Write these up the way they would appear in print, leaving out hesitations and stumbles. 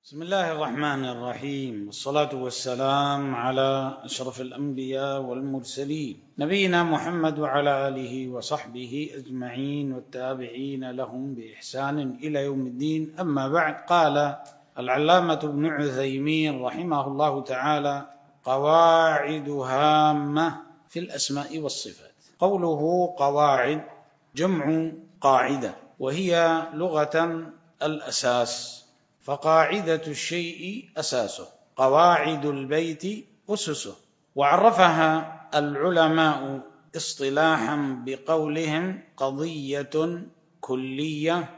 بسم الله الرحمن الرحيم، والصلاة والسلام على أشرف الأنبياء والمرسلين نبينا محمد وعلى آله وصحبه أجمعين والتابعين لهم بإحسان إلى يوم الدين. أما بعد، قال العلامة ابن عثيمين رحمه الله تعالى: قواعد هامة في الأسماء والصفات. قوله قواعد جمع قاعدة، وهي لغة الأساس، فقاعدة الشيء أساسه، قواعد البيت أسسه. وعرفها العلماء اصطلاحا بقولهم: قضية كلية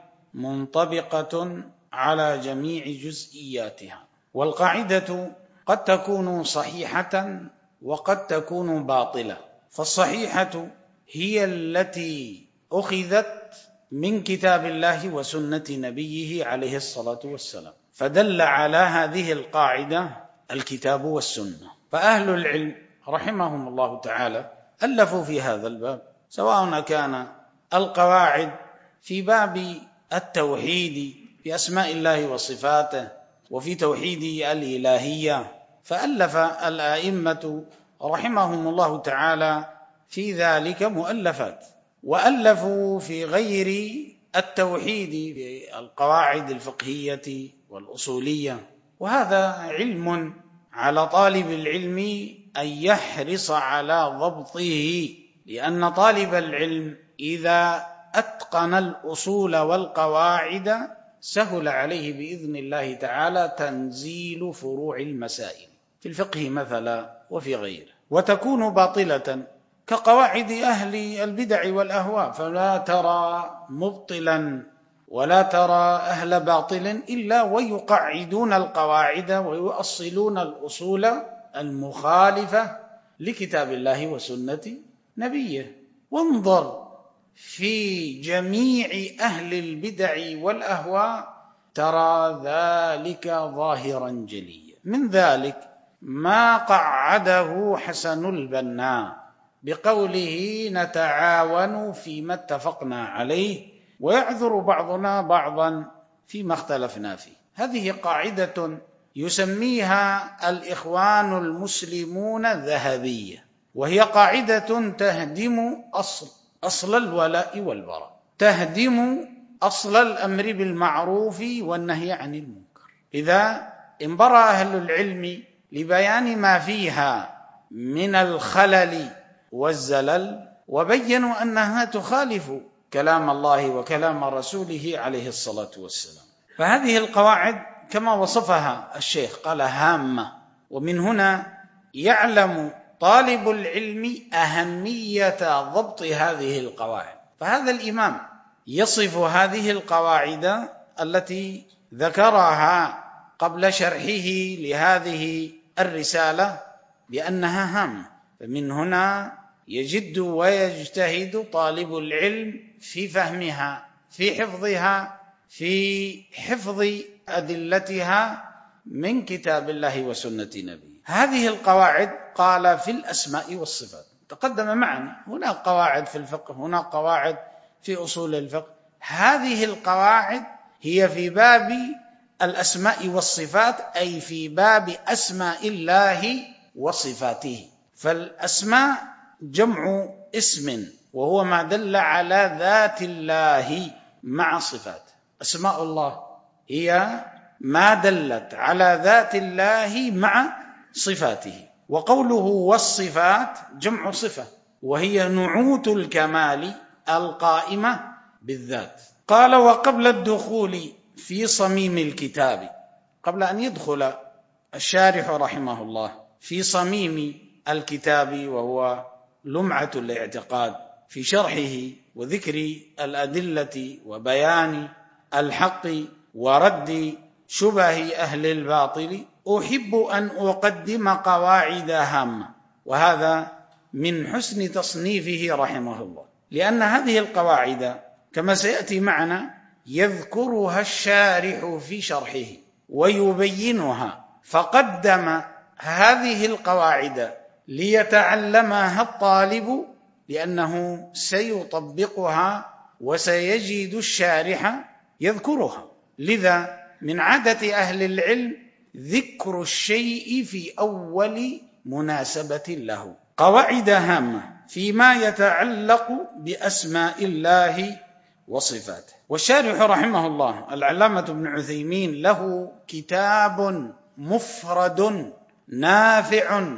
منطبقة على جميع جزئياتها. والقاعدة قد تكون صحيحة وقد تكون باطلة، فالصحيحة هي التي أخذت من كتاب الله وسنة نبيه عليه الصلاة والسلام، فدل على هذه القاعدة الكتاب والسنة. فأهل العلم رحمهم الله تعالى ألفوا في هذا الباب، سواء كان القواعد في باب التوحيد في أسماء الله وصفاته وفي توحيد الإلهية، فألف الأئمة رحمهم الله تعالى في ذلك مؤلفات، وألفوا في غير التوحيد في القواعد الفقهية والأصولية. وهذا علم على طالب العلم أن يحرص على ضبطه، لأن طالب العلم إذا أتقن الأصول والقواعد سهل عليه بإذن الله تعالى تنزيل فروع المسائل في الفقه مثلا وفي غيره، وتكون باطلة كقواعد أهل البدع والأهواء. فلا ترى مبطلا ولا ترى أهل باطل إلا ويقعدون القواعد ويؤصلون الأصول المخالفة لكتاب الله وسنة نبيه. وانظر في جميع أهل البدع والأهواء ترى ذلك ظاهرا جليا. من ذلك ما قعده حسن البنا بقوله: نتعاون فيما اتفقنا عليه ويعذر بعضنا بعضا فيما اختلفنا فيه. هذه قاعدة يسميها الإخوان المسلمون ذهبية، وهي قاعدة تهدم أصل الولاء والبراء، تهدم أصل الأمر بالمعروف والنهي عن المنكر. إذا انبرى أهل العلم لبيان ما فيها من الخلل والزلل وبينوا أنها تخالف كلام الله وكلام رسوله عليه الصلاة والسلام، فهذه القواعد كما وصفها الشيخ قال هامة. ومن هنا يعلم طالب العلم أهمية ضبط هذه القواعد. فهذا الإمام يصف هذه القواعد التي ذكرها قبل شرحه لهذه الرسالة بأنها هامة. فمن هنا يجد ويجتهد طالب العلم في فهمها، في حفظها، في حفظ أدلتها من كتاب الله وسنة نبيه. هذه القواعد قال في الأسماء والصفات، تقدم معنا هنا قواعد في الفقه، هنا قواعد في أصول الفقه. هذه القواعد هي في باب الأسماء والصفات، أي في باب أسماء الله وصفاته. فالأسماء جمع اسم، وهو ما دل على ذات الله مع صفاته. أسماء الله هي ما دلت على ذات الله مع صفاته. وقوله والصفات جمع صفة، وهي نعوت الكمال القائمة بالذات. قال: وقبل الدخول في صميم الكتاب، قبل أن يدخل الشارح رحمه الله في صميم الكتاب وهو لمعة الاعتقاد في شرحه وذكر الأدلة وبيان الحق ورد شبه أهل الباطل، أحب أن أقدم قواعد هامة. وهذا من حسن تصنيفه رحمه الله، لأن هذه القواعد كما سيأتي معنا يذكرها الشارح في شرحه ويبينها، فقدم هذه القواعد ليتعلمها الطالب، لأنه سيطبقها وسيجد الشارح يذكرها. لذا من عادة أهل العلم ذكر الشيء في أول مناسبة له. قواعد هامة فيما يتعلق بأسماء الله وصفاته. والشارح رحمه الله العلامة ابن عثيمين له كتاب مفرد نافع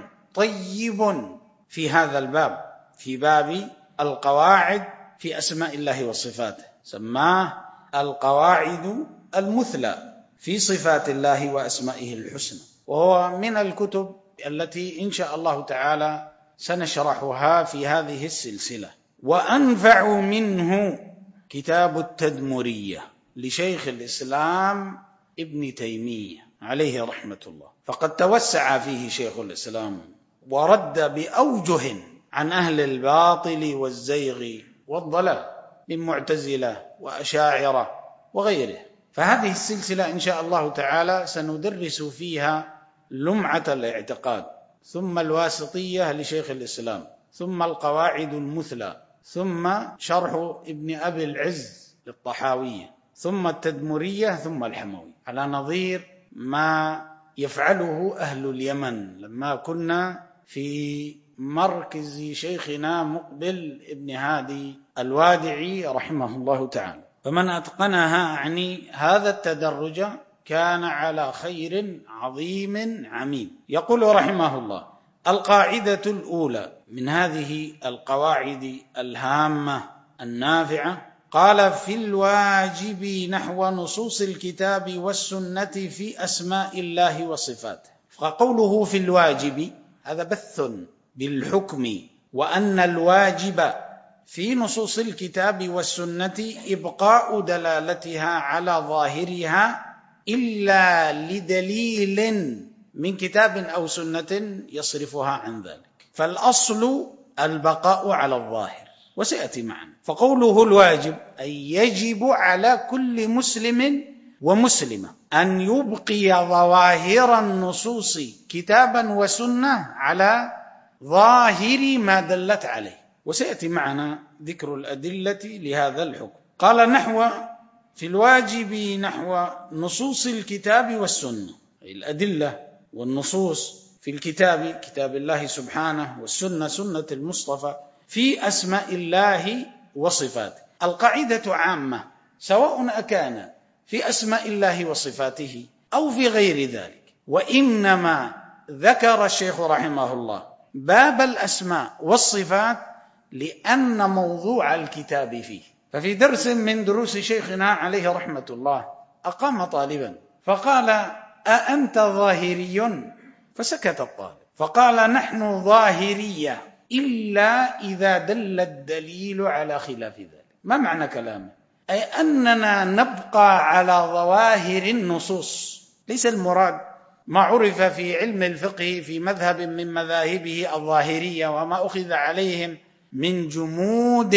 طيب في هذا الباب، في باب القواعد في أسماء الله وصفاته، سماه القواعد المثلى في صفات الله وأسمائه الحسنى، وهو من الكتب التي إن شاء الله تعالى سنشرحها في هذه السلسلة. وأنفع منه كتاب التدمرية لشيخ الإسلام ابن تيمية عليه رحمة الله، فقد توسع فيه شيخ الإسلام ورد بأوجه عن أهل الباطل والزيغ والضلال من معتزلة وأشاعرة وغيره. فهذه السلسلة إن شاء الله تعالى سندرس فيها لمعة الاعتقاد، ثم الواسطية لشيخ الإسلام، ثم القواعد المثلى، ثم شرح ابن أبي العز للطحاوية، ثم التدمرية، ثم الحموي، على نظير ما يفعله أهل اليمن لما كنا في مركز شيخنا مقبل ابن هادي الوادعي رحمه الله تعالى. فمن أتقنها يعني هذا التدرج كان على خير عظيم عميم. يقول رحمه الله: القاعدة الأولى من هذه القواعد الهامة النافعة، قال: في الواجب نحو نصوص الكتاب والسنة في أسماء الله وصفاته. فقوله في الواجب هذا بث بالحكم، وأن الواجب في نصوص الكتاب والسنة إبقاء دلالتها على ظاهرها إلا لدليل من كتاب أو سنة يصرفها عن ذلك، فالأصل البقاء على الظاهر، وسيأتي معنا. فقوله الواجب أي يجب على كل مسلم ومسلمة أن يبقي ظواهر النصوص كتابا وسنة على ظاهر ما دلت عليه، وسيأتي معنا ذكر الأدلة لهذا الحكم. قال: نحو في الواجب نحو نصوص الكتاب والسنة، أي الأدلة والنصوص في الكتاب كتاب الله سبحانه، والسنة سنة المصطفى، في أسماء الله وصفاته. القاعدة عامة سواء أكان في أسماء الله وصفاته أو في غير ذلك، وإنما ذكر الشيخ رحمه الله باب الأسماء والصفات لأن موضوع الكتاب فيه. ففي درس من دروس شيخنا عليه رحمة الله أقام طالبا فقال: أأنت ظاهري؟ فسكت الطالب، فقال: نحن ظاهرية إلا إذا دل الدليل على خلاف ذلك. ما معنى كلامه؟ أي أننا نبقى على ظواهر النصوص، ليس المراد ما عرف في علم الفقه في مذهب من مذاهبه الظاهرية وما أخذ عليهم من جمود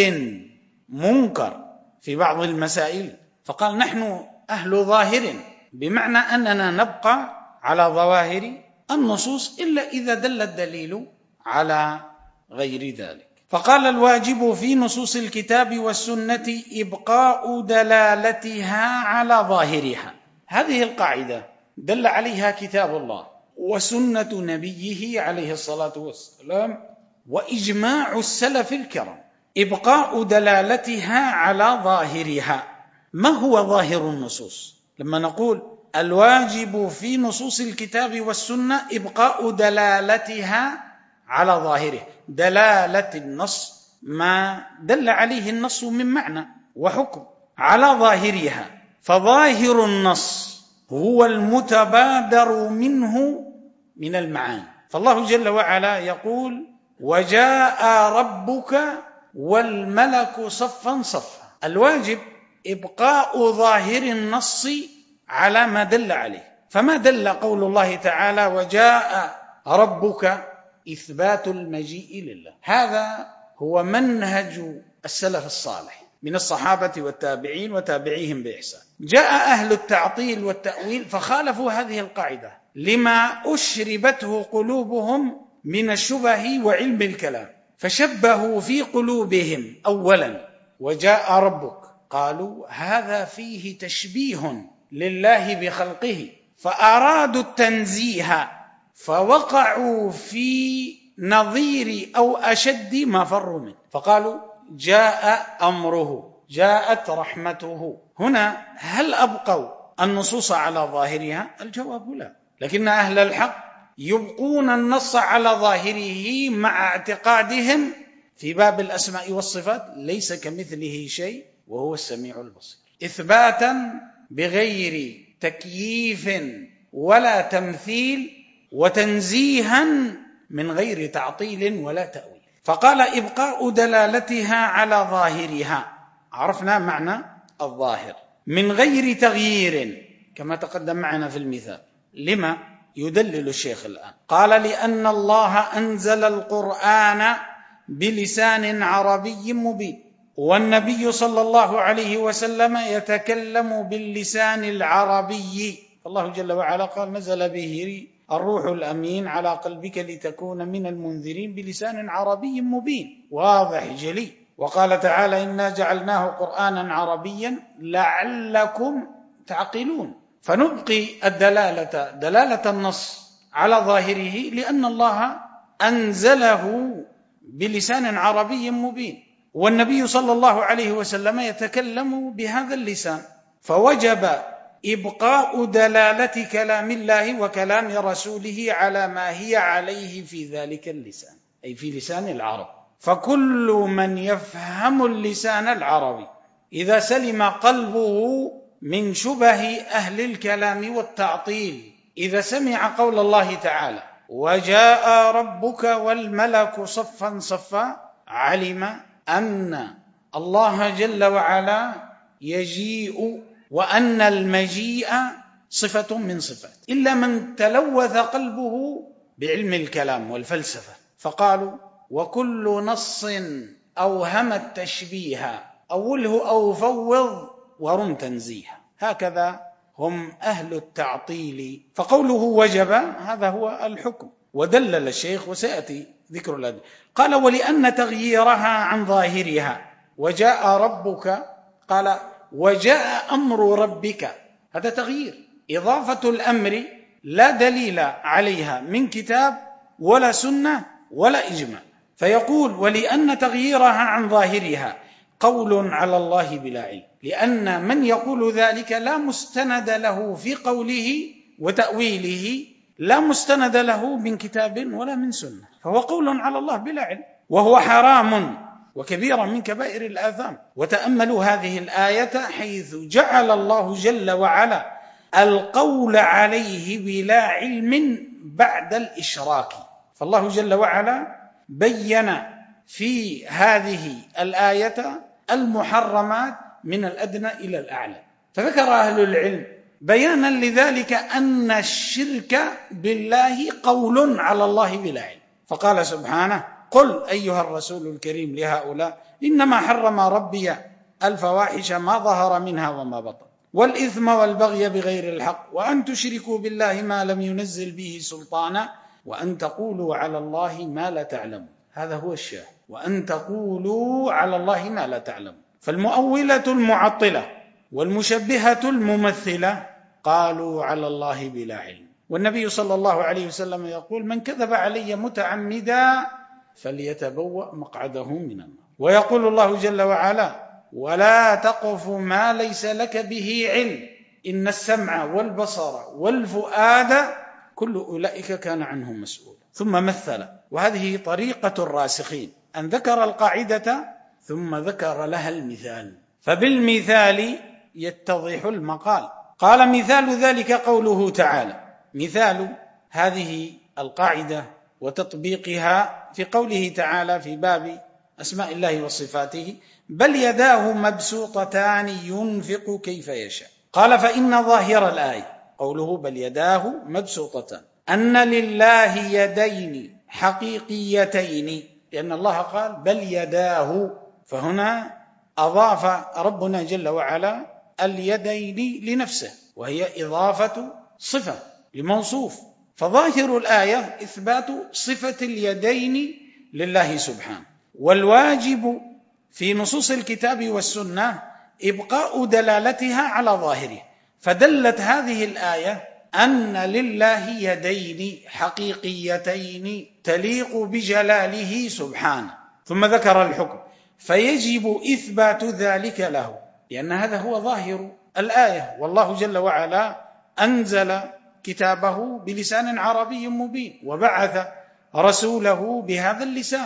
منكر في بعض المسائل. فقال: نحن أهل ظاهر، بمعنى أننا نبقى على ظواهر النصوص إلا إذا دل الدليل على غير ذلك. فقال: الواجب في نصوص الكتاب والسنة إبقاء دلالتها على ظاهرها. هذه القاعدة دل عليها كتاب الله وسنة نبيه عليه الصلاة والسلام وإجماع السلف الكرام، إبقاء دلالتها على ظاهرها. ما هو ظاهر النصوص؟ لما نقول الواجب في نصوص الكتاب والسنة إبقاء دلالتها على ظاهره، دلالة النص ما دل عليه النص من معنى وحكم على ظاهرها. فظاهر النص هو المتبادر منه من المعاني. فالله جل وعلا يقول: وجاء ربك والملك صفا صفا. الواجب إبقاء ظاهر النص على ما دل عليه. فما دل قول الله تعالى: وجاء ربك، إثبات المجيء لله. هذا هو منهج السلف الصالح من الصحابة والتابعين وتابعيهم بإحسان. جاء أهل التعطيل والتأويل فخالفوا هذه القاعدة لما أشربته قلوبهم من الشبه وعلم الكلام، فشبهوا في قلوبهم أولا وجاء ربك، قالوا هذا فيه تشبيه لله بخلقه، فأرادوا التنزيه فوقعوا في نظير أو أشد ما فروا منه، فقالوا جاء أمره، جاءت رحمته. هنا هل أبقوا النصوص على ظاهرها؟ الجواب لا، لكن أهل الحق يبقون النص على ظاهره مع اعتقادهم في باب الأسماء والصفات ليس كمثله شيء وهو السميع البصير، إثباتا بغير تكييف ولا تمثيل، وتنزيها من غير تعطيل ولا تأويل. فقال إبقاء دلالتها على ظاهرها، عرفنا معنى الظاهر، من غير تغيير كما تقدم معنا في المثال. لما يدلل الشيخ الآن؟ قال لأن الله أنزل القرآن بلسان عربي مبين، والنبي صلى الله عليه وسلم يتكلم باللسان العربي، الله جل وعلا قال نزل به الروح الأمين على قلبك لتكون من المنذرين بلسان عربي مبين واضح جلي. وقال تعالى إنا جعلناه قرآنا عربيا لعلكم تعقلون. فنبقي الدلالة، دلالة النص على ظاهره، لأن الله أنزله بلسان عربي مبين، والنبي صلى الله عليه وسلم يتكلم بهذا اللسان، فوجب إبقاء دلالة كلام الله وكلام رسوله على ما هي عليه في ذلك اللسان، أي في لسان العرب. فكل من يفهم اللسان العربي إذا سلم قلبه من شبه أهل الكلام والتعطيل، إذا سمع قول الله تعالى وجاء ربك والملك صفا صفا، علم أن الله جل وعلا يجيء، وأن المجيء صفة من صفات، إلا من تلوث قلبه بعلم الكلام والفلسفة، فقالوا وكل نص أوهم التشبيه أوله أو فوض ورم تنزيها، هكذا هم أهل التعطيل. فقوله وجب هذا هو الحكم، ودلل الشيخ وسيأتي ذكر الأدلة. قال ولأن تغييرها عن ظاهرها وجاء ربك، قال وجاء أمر ربك، هذا تغيير، إضافة الأمر لا دليل عليها من كتاب ولا سنة ولا إجماع، فيقول ولأن تغييرها عن ظاهرها قول على الله بلا علم، لأن من يقول ذلك لا مستند له في قوله وتأويله، لا مستند له من كتاب ولا من سنة، فهو قول على الله بلا علم، وهو حرام وكبيرا من كبائر الآثام. وتأملوا هذه الآية حيث جعل الله جل وعلا القول عليه بلا علم بعد الإشراك، فالله جل وعلا بين في هذه الآية المحرمات من الأدنى إلى الأعلى، فذكر أهل العلم بيانا لذلك أن الشرك بالله قول على الله بلا علم، فقال سبحانه قل أيها الرسول الكريم لهؤلاء إنما حرم ربي الفواحش ما ظهر منها وما بطن والإثم والبغي بغير الحق وأن تشركوا بالله ما لم ينزل به سلطانا وأن تقولوا على الله ما لا تعلمون. هذا هو الشاهد، وأن تقولوا على الله ما لا تعلمون. فالمؤولة المعطلة والمشبهة الممثلة قالوا على الله بلا علم، والنبي صلى الله عليه وسلم يقول من كذب علي متعمدا فليتبوأ مقعده من النار. ويقول الله جل وعلا ولا تقف ما ليس لك به علم إن السمع والبصر والفؤاد كل أولئك كان عنه مسؤول. ثم مثل، وهذه طريقة الراسخين، أن ذكر القاعدة ثم ذكر لها المثال، فبالمثال يتضح المقال. قال مثال ذلك قوله تعالى، مثال هذه القاعدة وتطبيقها في قوله تعالى في باب أسماء الله وصفاته بل يداه مبسوطتان ينفق كيف يشاء. قال فإن ظاهر الآية قوله بل يداه مبسوطتان أن لله يدين حقيقيتين، لأن الله قال بل يداه، فهنا أضاف ربنا جل وعلا اليدين لنفسه، وهي إضافة صفة لموصوف، فظاهر الآية إثبات صفة اليدين لله سبحانه، والواجب في نصوص الكتاب والسنة إبقاء دلالتها على ظاهره، فدلت هذه الآية أن لله يدين حقيقيتين تليق بجلاله سبحانه، ثم ذكر الحكم، فيجب إثبات ذلك له، لأن هذا هو ظاهر الآية، والله جل وعلا أنزل كتابه بلسان عربي مبين، وبعث رسوله بهذا اللسان،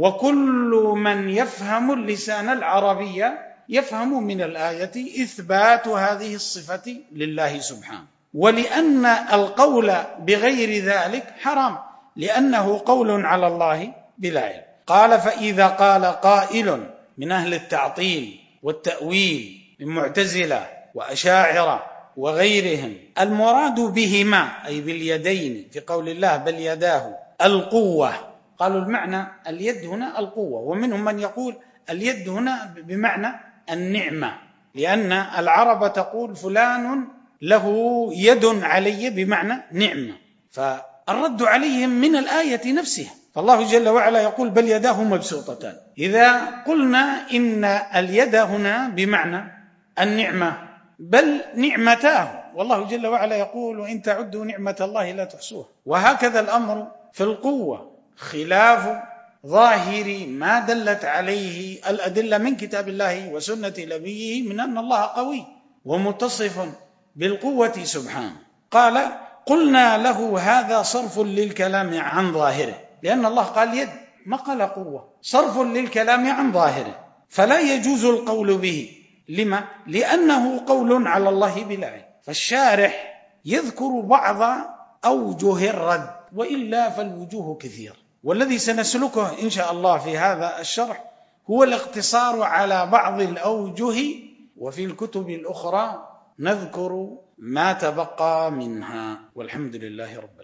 وكل من يفهم اللسان العربي يفهم من الآية إثبات هذه الصفة لله سبحانه. ولأن القول بغير ذلك حرام، لأنه قول على الله بلا علم. قال: فإذا قال قائل من أهل التعطيل والتأويل من معتزلة وأشاعرة وغيرهم المراد بهما أي باليدين في قول الله بل يداه القوة، قالوا المعنى اليد هنا القوة، ومنهم من يقول اليد هنا بمعنى النعمة، لأن العرب تقول فلان له يد علي بمعنى نعمة، فالرد عليهم من الآية نفسها. فالله جل وعلا يقول بل يداه مبسوطتان. إذا قلنا إن اليد هنا بمعنى النعمة بل نعمتاه، والله جل وعلا يقول وإن تعدوا نعمة الله لا تحصوها. وهكذا الأمر في القوة، خلاف ظاهر ما دلت عليه الأدلة من كتاب الله وسنة نبيه من أن الله قوي ومتصف بالقوة سبحانه. قال: قلنا له هذا صرف للكلام عن ظاهره، لأن الله قال يد ما قال قوة، صرف للكلام عن ظاهره، فلا يجوز القول به. لما؟ لأنه قول على الله بلا علم. فالشارح يذكر بعض أوجه الرد، وإلا فالوجوه كثير، والذي سنسلكه إن شاء الله في هذا الشرح هو الاقتصار على بعض الأوجه، وفي الكتب الأخرى نذكر ما تبقى منها، والحمد لله رب العالمين.